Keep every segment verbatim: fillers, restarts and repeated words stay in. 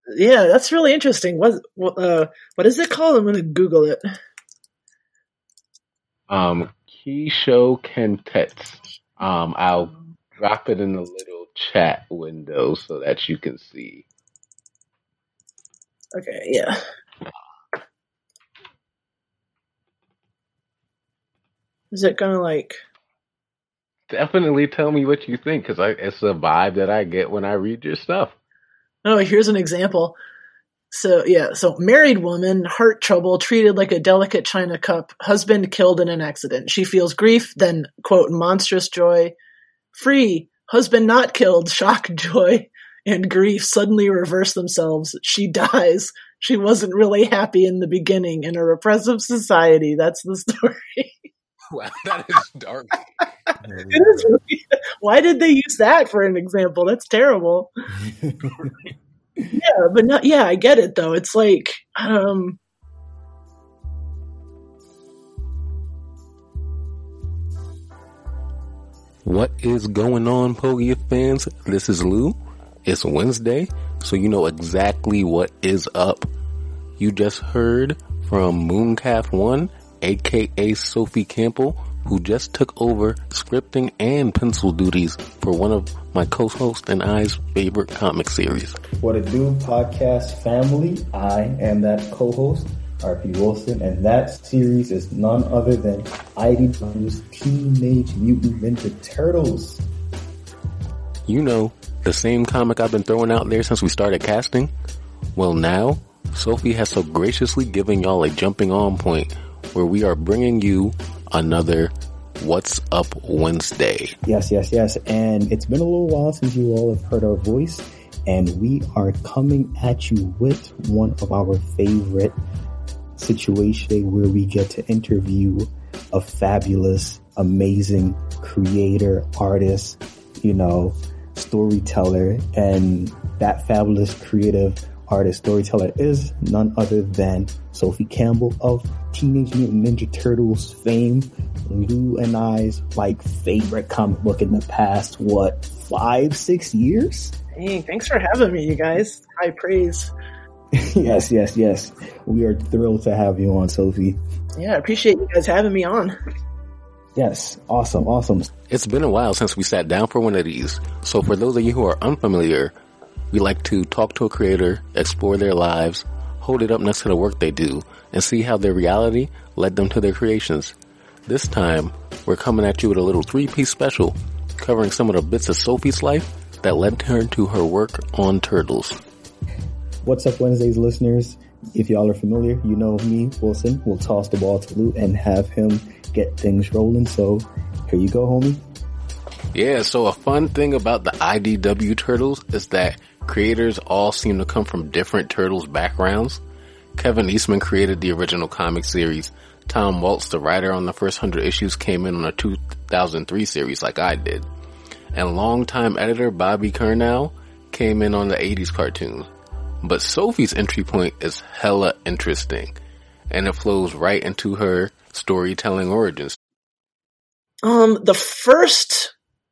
Yeah, that's really interesting. What what uh what is it called? I'm gonna Google it. Um, Keisho Kentets. Um, I'll drop it in the little chat window so that you can see. Okay, yeah. Is it gonna like? Definitely tell me what you think, because it's a vibe that I get when I read your stuff. Oh, here's an example. So yeah, so married woman, heart trouble, treated like a delicate china cup, husband killed in an accident. She feels grief, then quote monstrous joy. Free, husband not killed, shock, joy, and grief suddenly reverse themselves. She dies. She wasn't really happy in the beginning in a repressive society. That's the story. Wow, that is dark. It is really, why did they use that for an example? That's terrible. Yeah, but not, yeah, I get it though. It's like, um, What is going on, Pogia fans? This is Lou. It's Wednesday, so you know exactly what is up. You just heard from Mooncalf One, aka Sophie Campbell, who just took over scripting and pencil duties for one of my co-hosts and I's favorite comic series. What it do, podcast family? I am that co-host, R P Wilson, and that series is none other than I D W's Teenage Mutant Ninja Turtles. You know, the same comic I've been throwing out there since we started casting? Well, now, Sophie has so graciously given y'all a jumping on point where we are bringing you another What's Up Wednesday. Yes, yes, yes. And it's been a little while since you all have heard our voice, and we are coming at you with one of our favorite situations where we get to interview a fabulous, amazing creator, artist, you know, storyteller, and that fabulous creative artist storyteller is none other than Sophie Campbell of Teenage Mutant Ninja Turtles fame. Lou and I's like favorite comic book in the past, what, five, six years? hey, thanks for having me, you guys. High praise. yes, yes, yes. We are thrilled to have you on, Sophie. Yeah, I appreciate you guys having me on. Yes, awesome, awesome. It's been a while since we sat down for one of these, so for those of you who are unfamiliar, we like to talk to a creator, explore their lives, hold it up next to the work they do, and see how their reality led them to their creations. This time, we're coming at you with a little three-piece special, covering some of the bits of Sophie's life that led her to her work on Turtles. What's up, Wednesdays listeners? If y'all are familiar, you know me, Wilson. We'll toss the ball to Lou and have him get things rolling. So here you go, homie. Yeah, so a fun thing about the I D W Turtles is that creators all seem to come from different Turtles backgrounds. Kevin Eastman created the original comic series. Tom Waltz, the writer on the first hundred issues, came in on a two thousand three series like I did. And longtime editor Bobby Curnow came in on the eighties cartoon. But Sophie's entry point is hella interesting, and it flows right into her storytelling origins. Um, the first,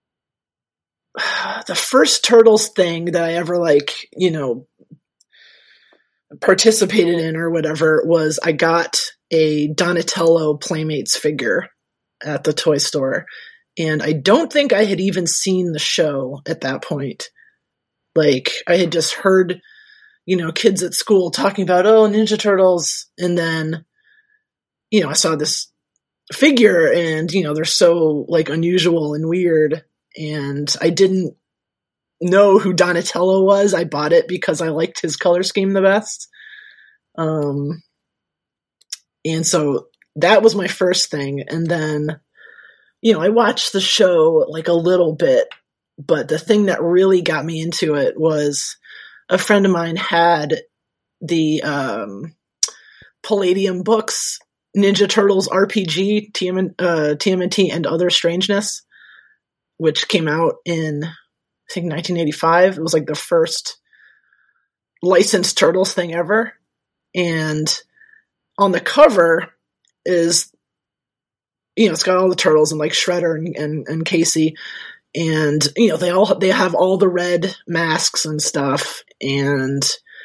the first Turtles thing that I ever like, you know, participated in or whatever was I got a Donatello Playmates figure at the toy store, and I don't think I had even seen the show at that point. Like, I had just heard, you know, kids at school talking about, oh, Ninja Turtles. And then, you know, I saw this figure and, you know, they're so like unusual and weird. And I didn't know who Donatello was. I bought it because I liked his color scheme the best. Um, and so that was my first thing. And then, you know, I watched the show like a little bit, but the thing that really got me into it was a friend of mine had the um, Palladium Books Ninja Turtles R P G, T M, uh, T M N T and Other Strangeness, which came out in, I think, nineteen eighty-five. It was like the first licensed Turtles thing ever. And on the cover is, you know, it's got all the Turtles and like Shredder and, and, and Casey. And, you know, they all, they have all the red masks and stuff. And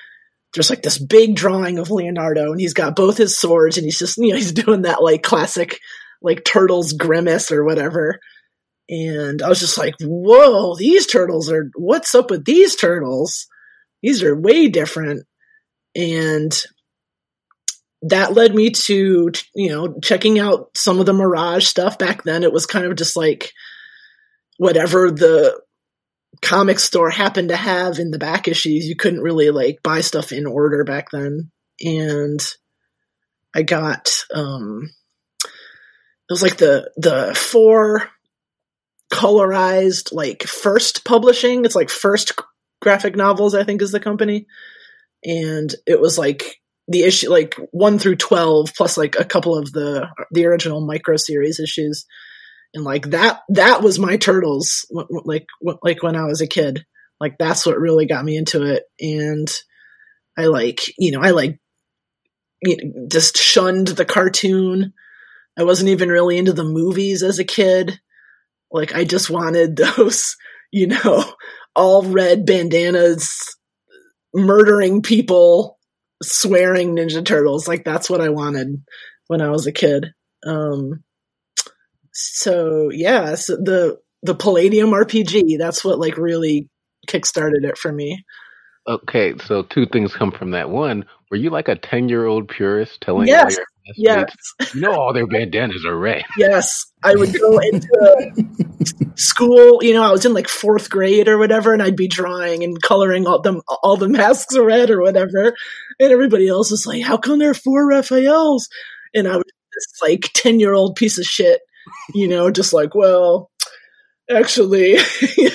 there's like this big drawing of Leonardo, and he's got both his swords, and he's just, you know, he's doing that like classic like turtles grimace or whatever. And I was just like, whoa, these turtles are, what's up with these turtles? These are way different. And that led me to, you know, checking out some of the Mirage stuff. Back then it was kind of just like whatever the comic store happened to have in the back issues. You couldn't really like buy stuff in order back then. And I got, um, it was like the, the four colorized, like First Publishing. It's like First Graphic Novels, I think is the company. And it was like the issue, like one through twelve, plus like a couple of the, the original micro series issues. And like that, that was my Turtles, like, like when I was a kid. Like that's what really got me into it. And I like, you know, I like you know, just shunned the cartoon. I wasn't even really into the movies as a kid. Like I just wanted those, you know, all red bandanas, murdering people, swearing Ninja Turtles. Like that's what I wanted when I was a kid. Um, so yeah, so the, the Palladium R P G, that's what like really kickstarted it for me. Okay, so two things come from that. One, were you like a ten-year-old purist telling yes. all your classmates, yes. you know all their bandanas are red? Yes. I would go into school, you know, I was in like fourth grade or whatever, and I'd be drawing and coloring all them all the masks red or whatever. And everybody else was like, how come there are four Raphaels? And I was this like ten-year-old piece of shit, you know, just like, well, actually, yeah.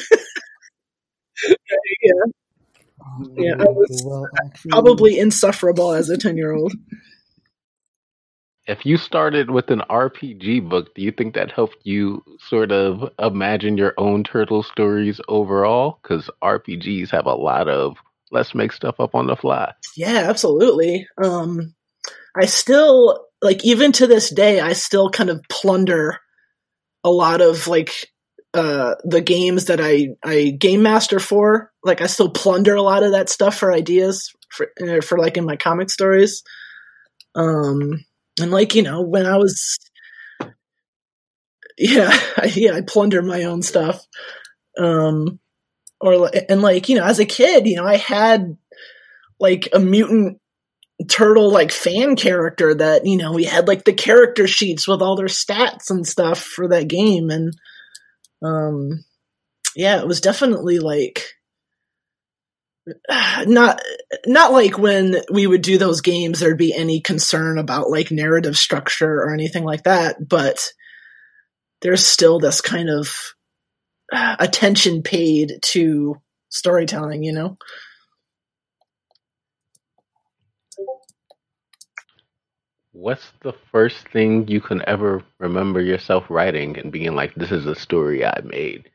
Yeah, I was well, actually, probably insufferable as a ten-year-old. If you started with an R P G book, do you think that helped you sort of imagine your own turtle stories overall? Because R P Gs have a lot of let's make stuff up on the fly. Yeah, absolutely. Um, I still, like, even to this day, I still kind of plunder a lot of, like, Uh, the games that I, I game master for. Like I still plunder a lot of that stuff for ideas for, for like in my comic stories. Um, and like, you know, when I was, yeah, I, yeah, I plunder my own stuff. Um, or, and like, you know, as a kid, you know, I had like a mutant turtle, like fan character that, you know, we had like the character sheets with all their stats and stuff for that game. And, Um, yeah, it was definitely like, not, not like when we would do those games, there'd be any concern about like narrative structure or anything like that, but there's still this kind of attention paid to storytelling, you know? What's the first thing you can ever remember yourself writing and being like, this is a story I made?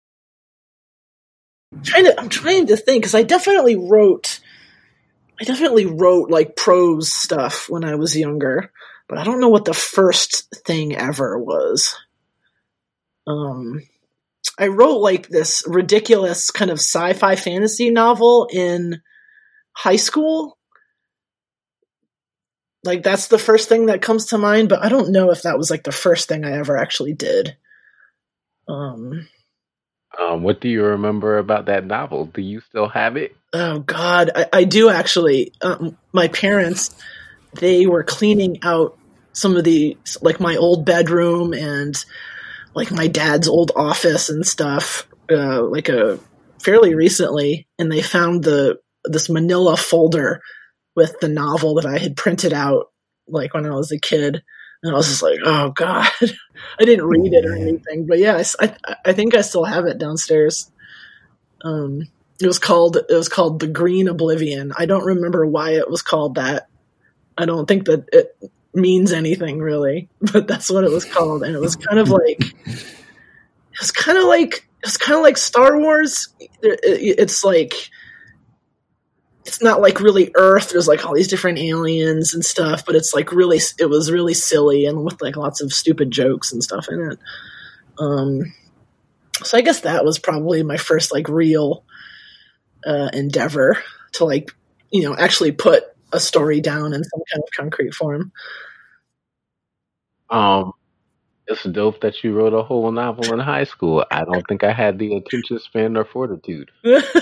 I'm trying to, I'm trying to think, because I definitely wrote, I definitely wrote like prose stuff when I was younger, but I don't know what the first thing ever was. Um, I wrote like this ridiculous kind of sci-fi fantasy novel in high school. Like that's the first thing that comes to mind, but I don't know if that was like the first thing I ever actually did. Um, um what do you remember about that novel? Do you still have it? Oh God, I, I do actually. Um, my parents, they were cleaning out some of the, like my old bedroom and like my dad's old office and stuff, uh, like a fairly recently, and they found the, this manila folder with the novel that I had printed out like when I was a kid. And I was just like, oh God, I didn't read it or anything, but yeah, I, I think I still have it downstairs. Um, it was called, it was called The Green Oblivion. I don't remember why it was called that. I don't think that it means anything really, but that's what it was called. And it was kind of like, it was kind of like, it was kind of like Star Wars. It, it, it's like, it's not like really Earth. There's like all these different aliens and stuff, but it's like really, it was really silly and with like lots of stupid jokes and stuff in it. Um, so I guess that was probably my first like real uh, endeavor to like you know, actually put a story down in some kind of concrete form. Um, it's dope that you wrote a whole novel in high school. I don't think I had the attention span or fortitude.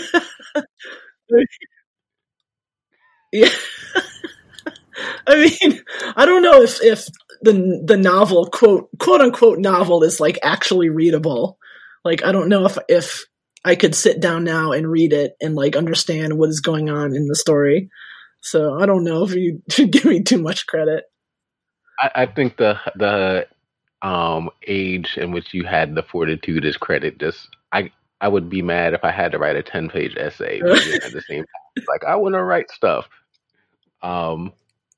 Yeah. I mean, I don't know if, if the the novel, quote quote unquote novel, is like actually readable. Like, I don't know if if I could sit down now and read it and like understand what is going on in the story. So I don't know if you should give me too much credit. I, I think the the um age in which you had the fortitude is credit. Just I I would be mad if I had to write a ten page essay, but then at the same time, it's like I want to write stuff. Um,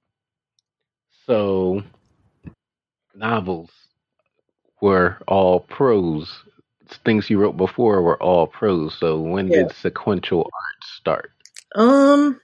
so novels were all prose. Things you wrote before were all prose. So when Yeah. did sequential art start? Um.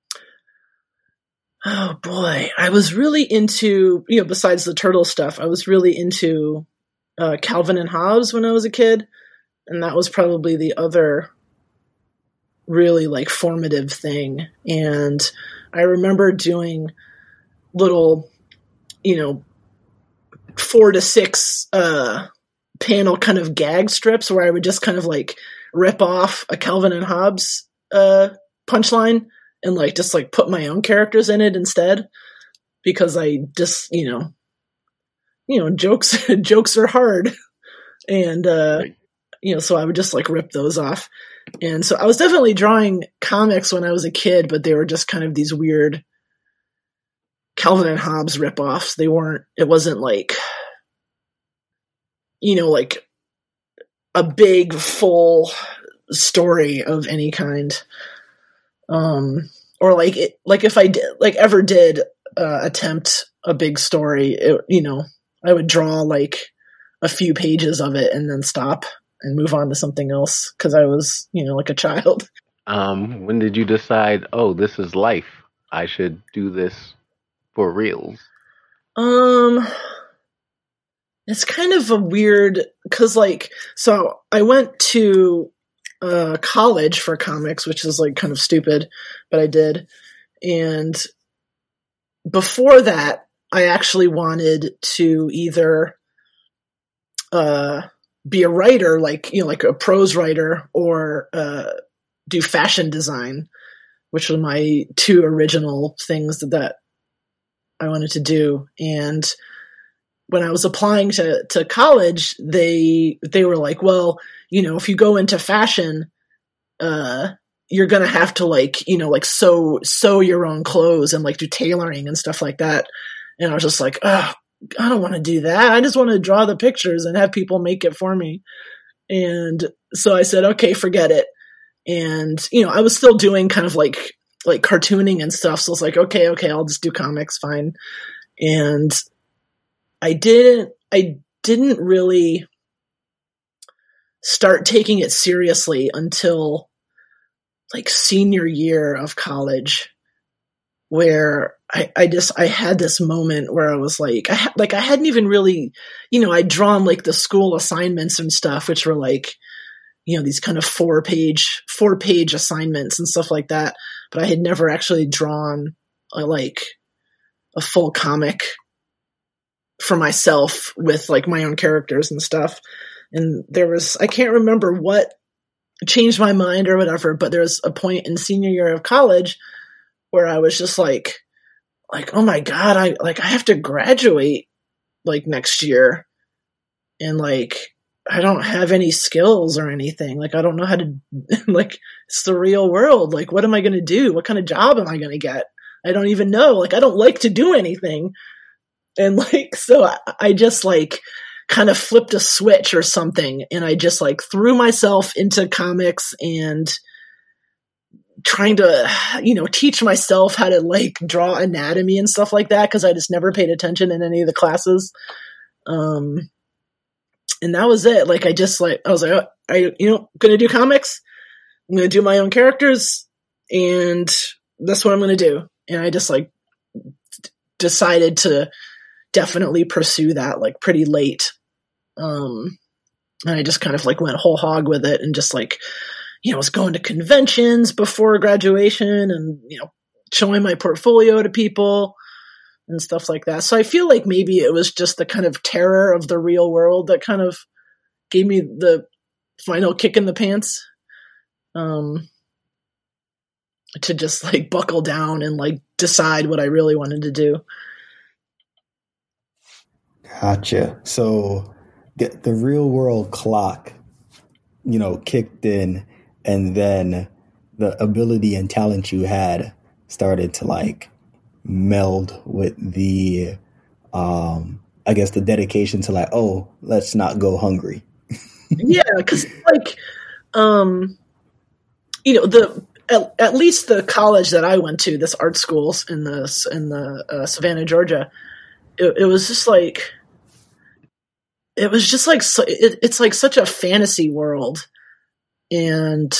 Oh boy, I was really into, you know, besides the turtle stuff, I was really into uh, Calvin and Hobbes when I was a kid, and that was probably the other really like formative thing. And I remember doing little, you know, four to six uh, panel kind of gag strips where I would just kind of like rip off a Calvin and Hobbes uh, punchline and like just like put my own characters in it instead, because I just, you know, you know, jokes jokes are hard, and uh, Right. you know, so I would just like rip those off. And so I was definitely drawing comics when I was a kid, but they were just kind of these weird Calvin and Hobbes ripoffs. They weren't. It wasn't like, you know, like a big full story of any kind. Um, or like it, like if I did, like ever did uh, attempt a big story, it, you know, I would draw like a few pages of it and then stop and move on to something else because I was, you know, like a child. Um, when did you decide, oh, this is life, I should do this for reals? Um, it's kind of a weird, because like, so I went to uh, college for comics, which is like kind of stupid, but I did. And before that, I actually wanted to either uh, be a writer, like, you know, like a prose writer, or uh, do fashion design, which were my two original things that I wanted to do. And when I was applying to, to college, they they were like, well, you know, if you go into fashion, uh, you're gonna have to like, you know, like sew sew your own clothes and like do tailoring and stuff like that. And I was just like, oh, I don't want to do that. I just want to draw the pictures and have people make it for me. And so I said, okay, forget it. And, you know, I was still doing kind of like like cartooning and stuff. So it's like, okay, okay, I'll just do comics, fine. And I didn't I didn't really start taking it seriously until like senior year of college, where I, I just I had this moment where I was like I ha- like I hadn't even really, you know, I'd drawn like the school assignments and stuff, which were like, you know, these kind of four page four page assignments and stuff like that, but I had never actually drawn a, like a full comic for myself with like my own characters and stuff. And there was, I can't remember what changed my mind or whatever, but there was a point in senior year of college where I was just like, like, oh my God, I like, I have to graduate like next year. And like, I don't have any skills or anything. Like, I don't know how to, like, it's the real world. Like, what am I going to do? What kind of job am I going to get? I don't even know. Like, I don't like to do anything. And like, so I, I just like kind of flipped a switch or something. And I just like threw myself into comics and trying to, you know, teach myself how to like draw anatomy and stuff like that. Cause I just never paid attention in any of the classes. Um, and that was it. Like, I just like, I was like, oh, I, you know, going to do comics. I'm going to do my own characters and that's what I'm going to do. And I just like decided to definitely pursue that like pretty late. Um, and I just kind of like went whole hog with it and just like, you know, I was going to conventions before graduation and, you know, showing my portfolio to people and stuff like that. So I feel like maybe it was just the kind of terror of the real world that kind of gave me the final kick in the pants, um, to just like buckle down and like decide what I really wanted to do. Gotcha. So the, the real world clock, you know, kicked in, and then the ability and talent you had started to like meld with the, um, I guess the dedication to like, oh, let's not go hungry. Yeah, because like, um, you know, the at, at least the college that I went to, this art school in the in the uh, Savannah, Georgia, it, it was just like, it was just like it, it's like such a fantasy world, and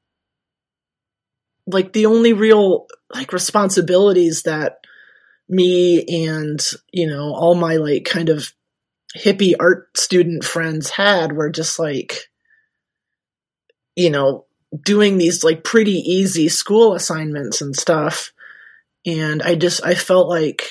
like the only real like responsibilities that me and, you know, all my like kind of hippie art student friends had were just like, you know, doing these like pretty easy school assignments and stuff. And I just, I felt like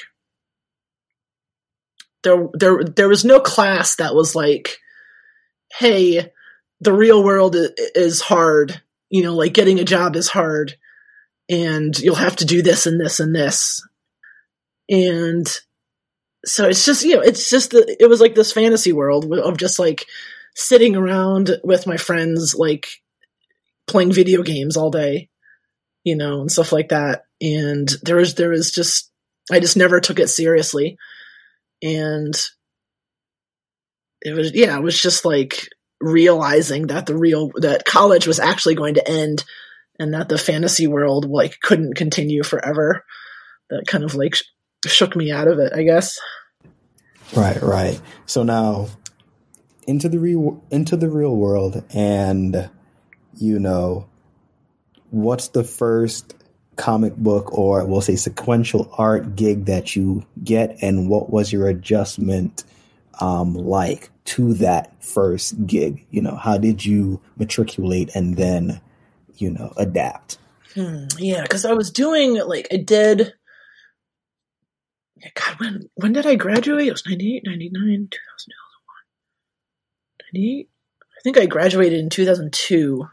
there, there, there was no class that was like, hey, the real world is hard. You know, like getting a job is hard and you'll have to do this and this and this. And so it's just, you know, it's just, the, it was like this fantasy world of just like sitting around with my friends, like playing video games all day, you know, and stuff like that. And there was, there was just, I just never took it seriously. And it was, yeah, it was just like realizing that the real, that college was actually going to end and that the fantasy world like couldn't continue forever. That kind of like sh- shook me out of it, I guess. Right, right. So now into the real into the real world, and you know, what's the first comic book or we'll say sequential art gig that you get, and what was your adjustment um, like to that first gig? You know, how did you matriculate and then, you know, adapt? Hmm, yeah, because I was doing like I did. God, when when did I graduate? It was ninety-eight, ninety-nine, two thousand, two thousand one. ninety-eight? I think I graduated in two thousand two.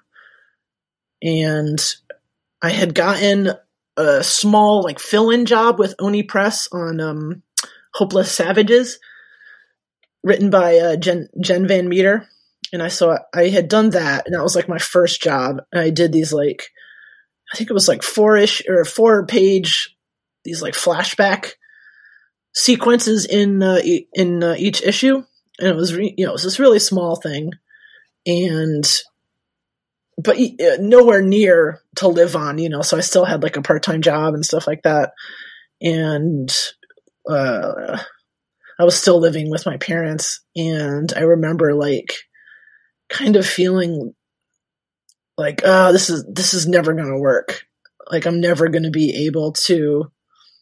And I had gotten a small like fill-in job with Oni Press on um, Hopeless Savages, written by uh, Jen, Jen Van Meter. And I saw I had done that, and that was like my first job. And I did these like, I think it was like four-ish or four-page, these like flashback sequences in uh, in uh, each issue, and it was re- you know it was this really small thing, and but uh, nowhere near to live on, you know. So I still had like a part time job and stuff like that, and uh, I was still living with my parents, and I remember like kind of feeling like, oh, this is this is never going to work. Like I'm never going to be able to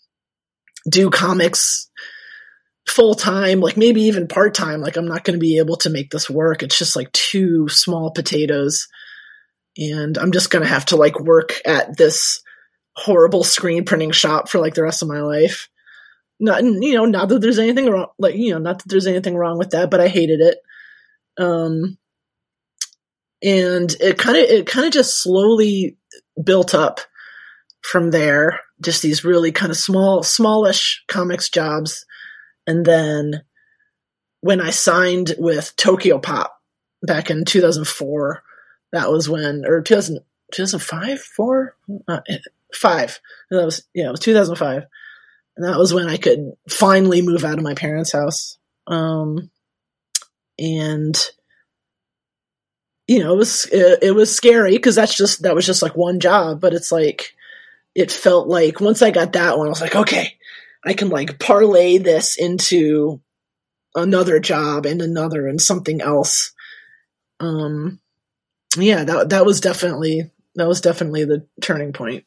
do comics full time, like maybe even part time. Like I'm not going to be able to make this work. It's just like too small potatoes, and I'm just going to have to like work at this horrible screen printing shop for like the rest of my life. Not, you know, not that there's anything wrong, like, you know, not that there's anything wrong with that, but I hated it. Um, and it kind of, it kind of just slowly built up from there. Just these really kind of small, smallish comics jobs. And then when I signed with Tokyo Pop back in two thousand four, that was when, or two thousand, two thousand five, four, uh, five. That was, yeah, it was two thousand five. And that was when I could finally move out of my parents' house. Um, and, you know, it was, it, it was scary because that's just, that was just like one job, but it's like, it felt like once I got that one, I was like, okay, I can like parlay this into another job and another and something else. Um, yeah, that that was definitely that was definitely the turning point.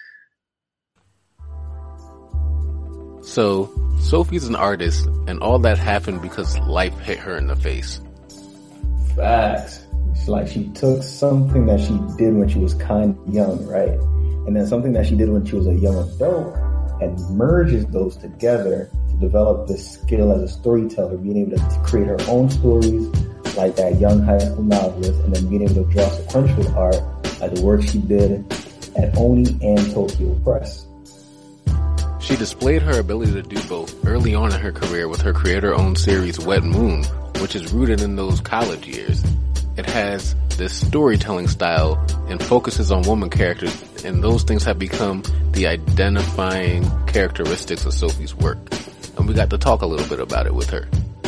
So Sophie's an artist, and all that happened because life hit her in the face. Facts. like she took something that she did when she was kind of young, right? And then something that she did when she was a young adult and merges those together to develop this skill as a storyteller, being able to create her own stories like that young high school novelist, and then being able to draw sequential art like the work she did at Oni and Tokyo Press. She displayed her ability to do both early on in her career with her creator-owned series Wet Moon, which is rooted in those college years. It has this storytelling style and focuses on woman characters, and those things have become the identifying characteristics of Sophie's work. And we got to talk a little bit about it with her.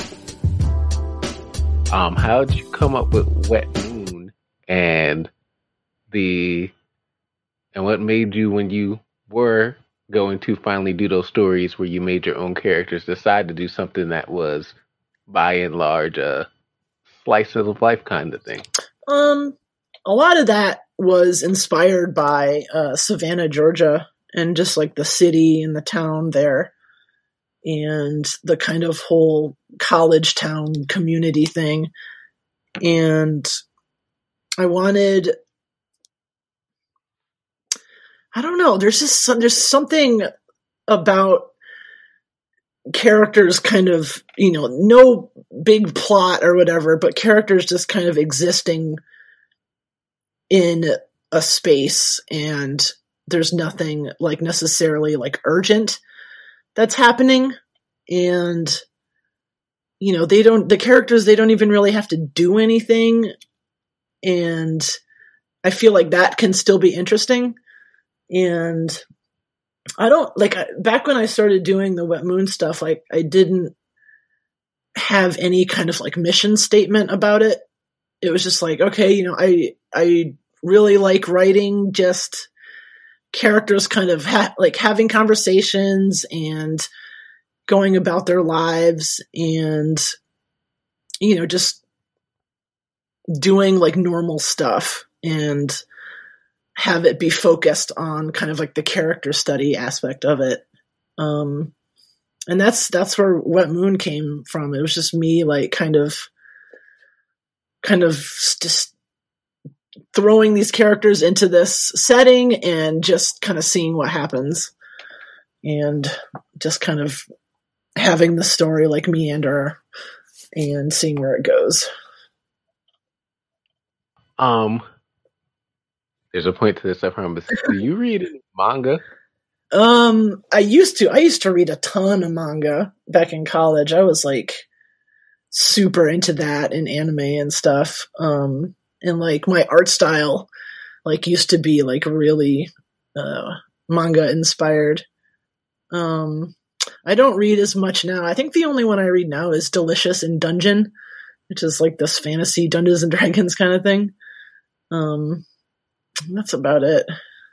Um, how did you come up with Wet Moon and the, and what made you, when you were going to finally do those stories where you made your own characters, decide to do something that was by and large a slice of life kind of thing? Um, a lot of that was inspired by uh, Savannah, Georgia, and just like the city and the town there, and the kind of whole college town community thing. And I wanted, I don't know, there's just some, there's something about characters kind of, you know, no big plot or whatever, but characters just kind of existing in a space, and there's nothing like necessarily like urgent that's happening. And, you know, they don't, the characters, they don't even really have to do anything. And I feel like that can still be interesting. And I don't like, back when I started doing the Wet Moon stuff, like I didn't have any kind of like mission statement about it. It was just like, okay, you know, I, I really like writing just characters kind of ha- like having conversations and going about their lives, and, you know, just doing like normal stuff, and have it be focused on kind of like the character study aspect of it. Um, and that's, that's where Wet Moon came from. It was just me like kind of, kind of just throwing these characters into this setting and just kind of seeing what happens, and just kind of having the story like meander and seeing where it goes. Um, There's a point to this, I promise. Do you read manga? Um, I used to. I used to read a ton of manga back in college. I was like super into that and anime and stuff. Um, and like my art style, like used to be like really uh, manga inspired. Um, I don't read as much now. I think the only one I read now is Delicious in Dungeon, which is like this fantasy Dungeons and Dragons kind of thing. Um. That's about it.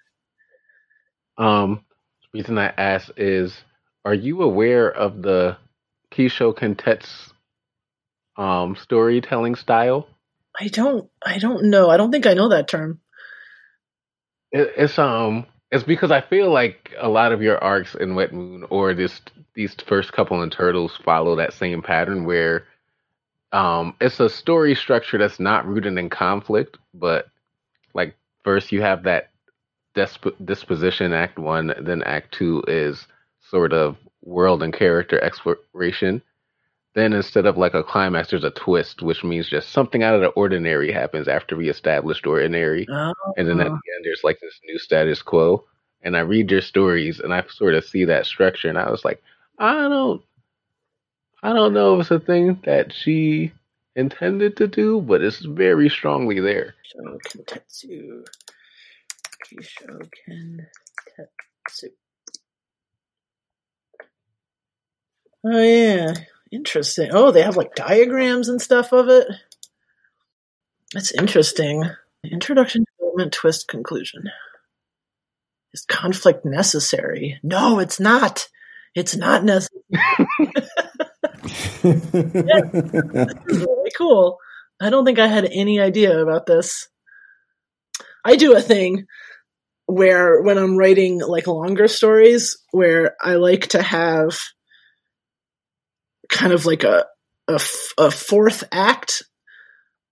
Um, the reason I ask is, are you aware of the Kisho Kentetsu's um, storytelling style? I don't. I don't know. I don't think I know that term. It, it's um, it's because I feel like a lot of your arcs in Wet Moon or this these first couple in Turtles follow that same pattern where um, it's a story structure that's not rooted in conflict, but like. First, you have that disp- disposition, Act One. Then Act Two is sort of world and character exploration. Then instead of like a climax, there's a twist, which means just something out of the ordinary happens after we established ordinary. Oh. And then at the end, there's like this new status quo. And I read your stories, and I sort of see that structure, and I was like, I don't, I don't know if it's a thing that she intended to do, but it's very strongly there. Kisho Kentetsu. Kisho Kentetsu. Oh yeah, interesting. Oh, they have like diagrams and stuff of it. That's interesting. Introduction, development, twist, conclusion. Is conflict necessary? No, it's not. It's not necessary. Yeah, this is really cool. I don't think I had any idea about this. I do a thing where when I'm writing like longer stories where I like to have kind of like a, a, a fourth act.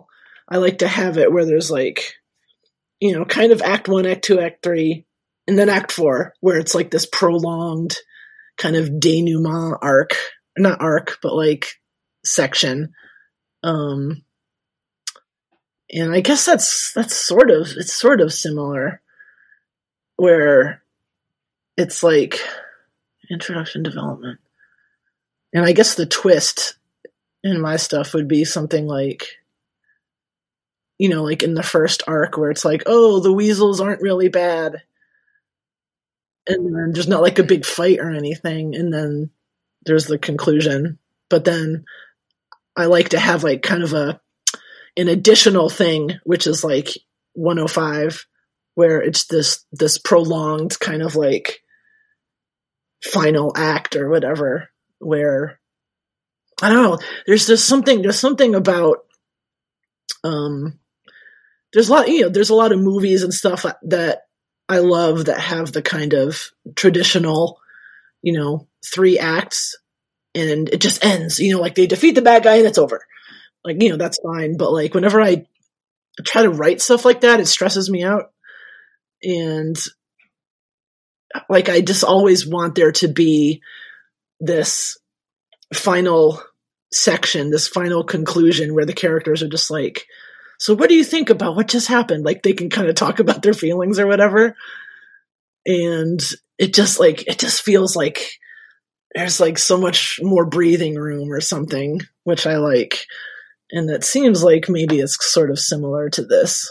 I like to have it where there's like, you know, kind of act one, act two, act three, and then act four, where it's like this prolonged kind of denouement arc, not arc, but like section. Um, and I guess that's, that's sort of, it's sort of similar where it's like introduction, development. And I guess the twist in my stuff would be something like, you know, like in the first arc where it's like, oh, the weasels aren't really bad. And then there's not like a big fight or anything. And then there's the conclusion. But then I like to have like kind of a, an additional thing, which is like one oh five, where it's this, this prolonged kind of like final act or whatever, where I don't know, there's just something, there's something about, um, there's a lot, you know, there's a lot of movies and stuff that I love that have the kind of traditional, you know, three acts and it just ends, you know, like they defeat the bad guy and it's over. Like, you know, that's fine. But like whenever I try to write stuff like that, it stresses me out. And like, I just always want there to be this final section, this final conclusion where the characters are just like, so what do you think about what just happened? Like they can kind of talk about their feelings or whatever. And it just like, it just feels like there's like so much more breathing room or something, which I like. And it seems like maybe it's sort of similar to this.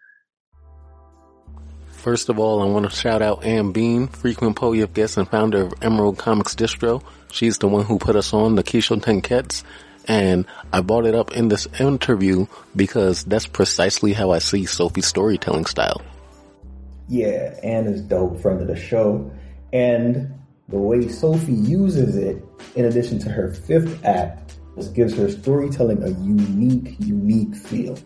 First of all, I want to shout out Ann Bean, frequent Poyev guest and founder of Emerald Comics Distro. She's the one who put us on the Keisho Tenketsu. And I brought it up in this interview because that's precisely how I see Sophie's storytelling style. Yeah, Anne is dope, friend of the show. And the way Sophie uses it, in addition to her fifth act, just gives her storytelling a unique, unique feel.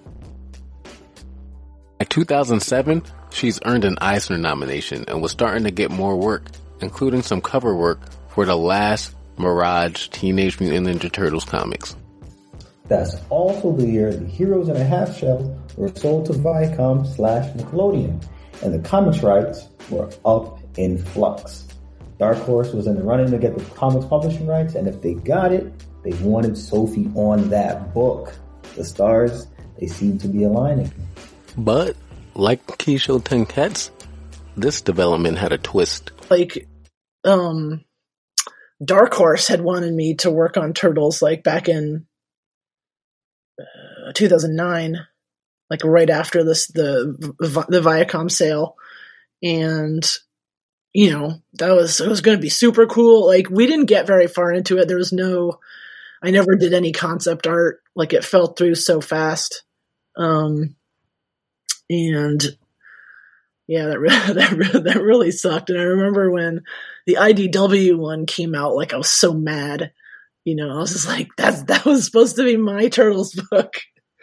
By two thousand seven, she's earned an Eisner nomination and was starting to get more work, including some cover work for the last Mirage Teenage Mutant Ninja Turtles comics. That's also the year the Heroes in a Half Shell were sold to Viacom slash Nickelodeon, and the comics rights were up in flux. Dark Horse was in the running to get the comics publishing rights, and if they got it, they wanted Sophie on that book. The stars, they seem to be aligning. But, like Keisho Tenketsu, this development had a twist. Like, um... Dark Horse had wanted me to work on Turtles like back in uh, two thousand nine, like right after this the the Viacom sale, and you know that was it was going to be super cool. Like we didn't get very far into it. There was no, I never did any concept art. Like it fell through so fast, um, and. Yeah, that really, that really, that really sucked. And I remember when the I D W one came out, like I was so mad. You know, I was just like, "That's that was supposed to be my Turtles book."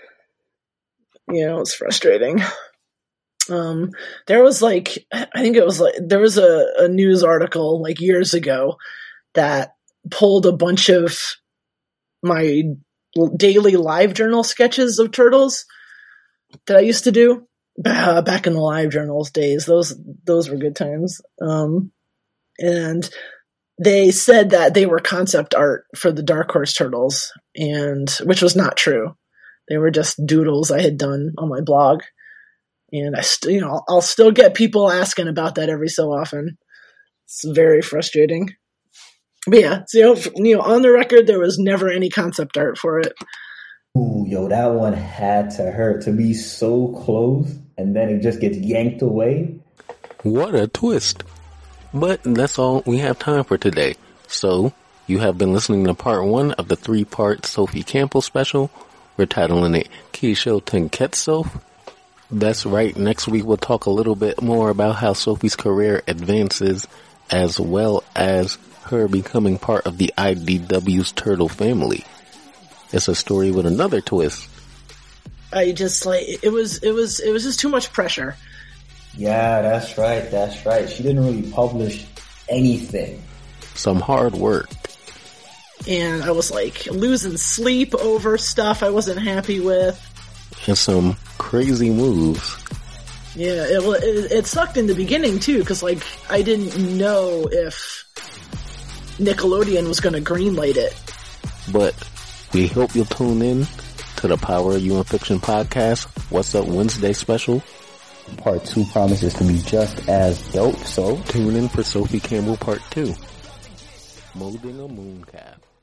You know, it was frustrating. Um, there was like, I think it was like there was a, a news article like years ago that pulled a bunch of my daily live journal sketches of Turtles that I used to do. Uh, back in the live journals days, those those were good times. Um, and they said that they were concept art for the Dark Horse Turtles, and which was not true. They were just doodles I had done on my blog, and I, st- you know, I'll, I'll still get people asking about that every so often. It's very frustrating. But yeah, so, you know, on the record, there was never any concept art for it. Ooh, yo, that one had to hurt to be so close and then it just gets yanked away. What a twist. But that's all we have time for today. So, you have been listening to part one of the three-part Sophie Campbell special. We're titling it Keisho Tenketsu. That's right, next week we'll talk a little bit more about how Sophie's career advances as well as her becoming part of the I D W's Turtle family. It's a story with another twist. I just like it was it was it was just too much pressure. Yeah, that's right, that's right. She didn't really publish anything. Some hard work. And I was like losing sleep over stuff I wasn't happy with. and some crazy moves. Yeah, it, it, it sucked in the beginning too, because like I didn't know if Nickelodeon was going to greenlight it. But we hope you'll tune in to the Power of You in Fiction podcast. What's Up Wednesday special. Part two promises to be just as dope, so tune in for Sophie Campbell part two. Molding a Mooncalf.